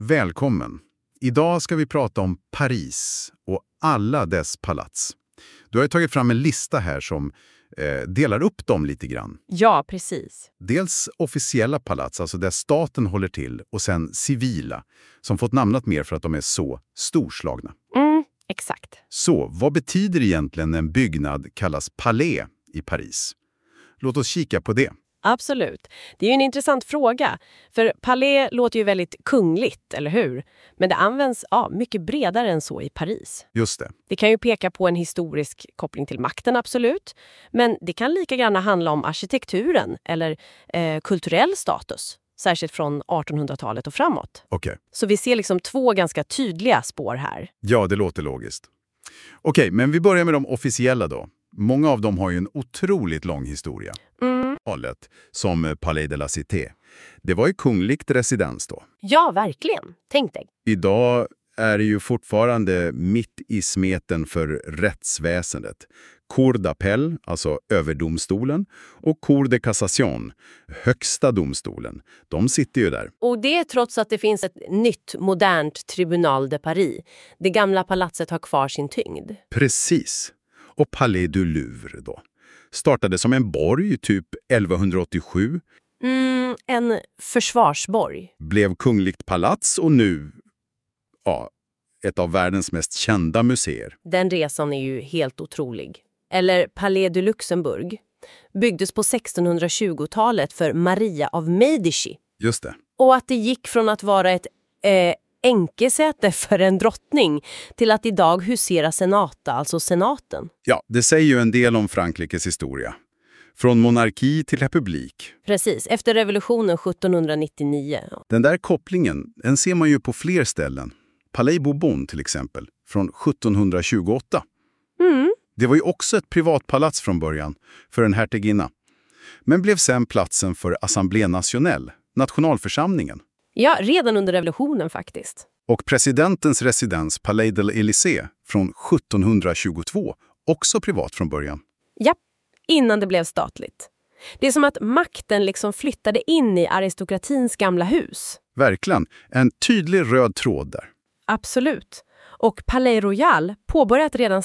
Välkommen. Idag ska vi prata om Paris och alla dess palats. Du har ju tagit fram en lista här som delar upp dem lite grann. Ja, precis. Dels officiella palats, alltså där staten håller till, och sen civila, som fått namnet mer för att de är så storslagna. Exakt. Så, vad betyder egentligen en byggnad kallas palais i Paris? Låt oss kika på det. Absolut. Det är ju en intressant fråga. För palais låter ju väldigt kungligt, eller hur? Men det används mycket bredare än så i Paris. Just det. Det kan ju peka på en historisk koppling till makten, absolut. Men det kan lika gärna handla om arkitekturen eller kulturell status. Särskilt från 1800-talet och framåt. Okej. Så vi ser liksom två ganska tydliga spår här. Ja, det låter logiskt. Okej, men vi börjar med de officiella då. Många av dem har ju en otroligt lång historia. Som Palais de la Cité. Det var ju kungligt residens då. Ja, verkligen. Tänk dig. Idag är det ju fortfarande mitt i smeten för rättsväsendet. Cour d'appel, alltså överdomstolen, och Cour de cassation, högsta domstolen. De sitter ju där. Och det är trots att det finns ett nytt, modernt Tribunal de Paris. Det gamla palatset har kvar sin tyngd. Precis. Och Palais du Louvre då. Startade som en borg typ 1187. En försvarsborg. Blev kungligt palats och nu, ett av världens mest kända museer. Den resan är ju helt otrolig. Eller Palais du Luxembourg. Byggdes på 1620-talet för Maria av Medici. Just det. Och att det gick från att vara ett enkesäte för en drottning till att idag husera senata, alltså senaten. Ja, det säger ju en del om Frankrikes historia. Från monarki till republik. Precis, efter revolutionen 1799. Den där kopplingen, den ser man ju på fler ställen. Palais Bourbon till exempel, från 1728. Det var ju också ett privatpalats från början, för en hertiginna. Men blev sen platsen för Assemblée Nationale, nationalförsamlingen. Ja, redan under revolutionen faktiskt. Och presidentens residens Palais de l'Élysée från 1722, också privat från början. Ja, innan det blev statligt. Det är som att makten liksom flyttade in i aristokratins gamla hus. Verkligen, en tydlig röd tråd där. Absolut. Och Palais Royal, påbörjat redan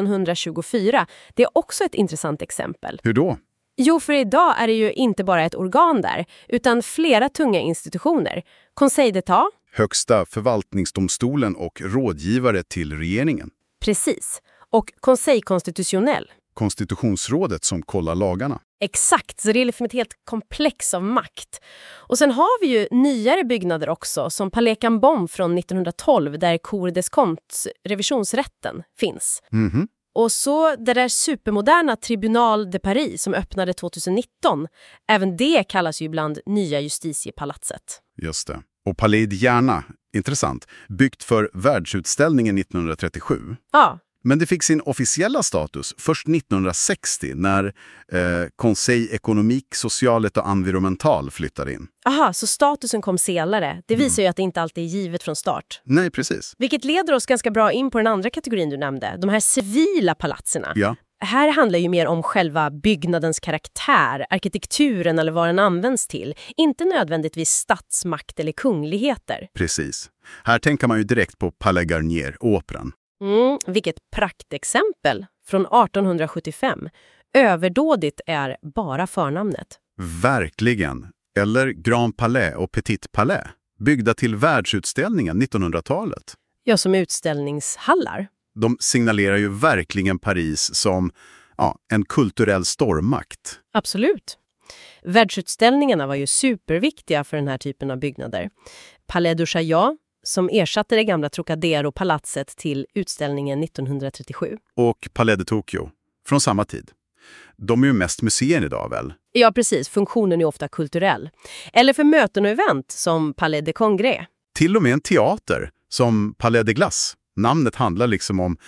1624, det är också ett intressant exempel. Hur då? Jo, för idag är det ju inte bara ett organ där, utan flera tunga institutioner. Conseil d'État. Högsta förvaltningsdomstolen och rådgivare till regeringen. Precis. Och Conseil constitutionnel. Konstitutionsrådet som kollar lagarna. Exakt, så det är liksom ett helt komplex av makt. Och sen har vi ju nyare byggnader också, som Palais Cambon från 1912, där Cour des Comptes, revisionsrätten, finns. Och så det där supermoderna Tribunal de Paris som öppnade 2019. Även det kallas ju ibland nya justitiepalatset. Just det. Och Palais Diana, intressant, byggt för världsutställningen 1937. Ja. Men det fick sin officiella status först 1960 när Conseil économique, social et environnemental flyttade in. Aha, så statusen kom senare. Det visar ju att det inte alltid är givet från start. Nej, precis. Vilket leder oss ganska bra in på den andra kategorin du nämnde. De här civila palatserna. Ja. Här handlar ju mer om själva byggnadens karaktär, arkitekturen eller vad den används till. Inte nödvändigtvis statsmakt eller kungligheter. Precis. Här tänker man ju direkt på Palais Garnier, operan. Vilket praktexempel från 1875. Överdådigt är bara förnamnet. Verkligen. Eller Grand Palais och Petit Palais, byggda till världsutställningen 1900-talet. Ja, som utställningshallar. De signalerar ju verkligen Paris som en kulturell stormakt. Absolut. Världsutställningarna var ju superviktiga för den här typen av byggnader. Palais du Chaillot, som ersatte det gamla Trocadero-palatset till utställningen 1937. Och Palais de Tokyo, från samma tid. De är ju mest museer idag väl? Ja, precis. Funktionen är ofta kulturell. Eller för möten och event, som Palais de Congrès. Till och med en teater, som Palais de Glace. Namnet handlar liksom om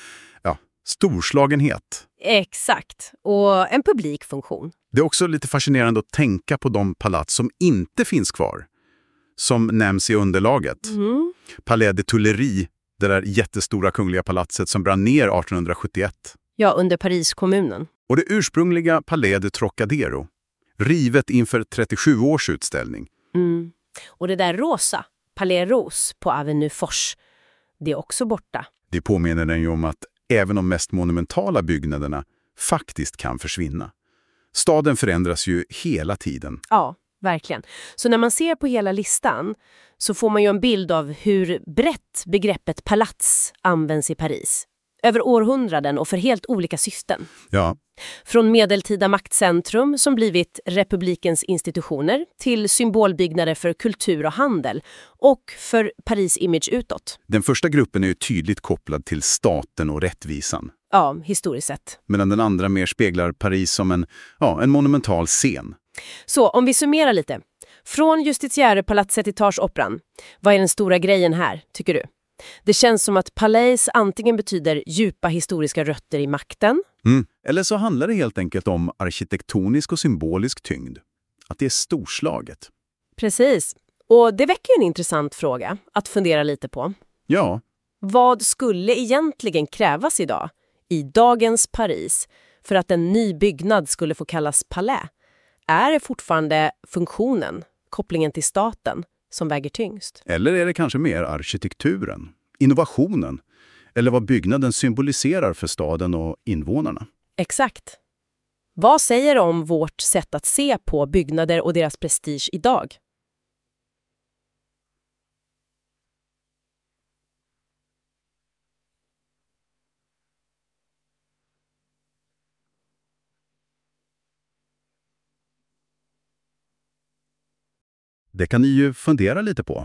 storslagenhet. Exakt. Och en publikfunktion. Det är också lite fascinerande att tänka på de palats som inte finns kvar. Som nämns i underlaget. Palais de Tuileries, det där jättestora kungliga palatset som brann ner 1871. Ja, under Paris-kommunen. Och det ursprungliga Palais de Trocadero, rivet inför 37 års utställning. Och det där rosa, Palais Rose på Avenue Foch. Det är också borta. Det påminner den ju om att även de mest monumentala byggnaderna faktiskt kan försvinna. Staden förändras ju hela tiden. Ja, verkligen. Så när man ser på hela listan så får man ju en bild av hur brett begreppet palats används i Paris. Över århundraden och för helt olika syften. Ja. Från medeltida maktcentrum som blivit republikens institutioner till symbolbyggnader för kultur och handel och för Paris image utåt. Den första gruppen är ju tydligt kopplad till staten och rättvisan. Ja, historiskt sett. Medan den andra mer speglar Paris som en monumental scen. Så om vi summerar lite. Från Justitierepalatset till Tage-operan. Vad är den stora grejen här, tycker du? Det känns som att palais antingen betyder djupa historiska rötter i makten. Eller så handlar det helt enkelt om arkitektonisk och symbolisk tyngd. Att det är storslaget. Precis. Och det väcker en intressant fråga att fundera lite på. Ja. Vad skulle egentligen krävas idag, i dagens Paris, för att en ny byggnad skulle få kallas palais? Är det fortfarande funktionen, kopplingen till staten, som väger tyngst? Eller är det kanske mer arkitekturen, innovationen eller vad byggnaden symboliserar för staden och invånarna? Exakt. Vad säger det om vårt sätt att se på byggnader och deras prestige idag? Det kan ni ju fundera lite på.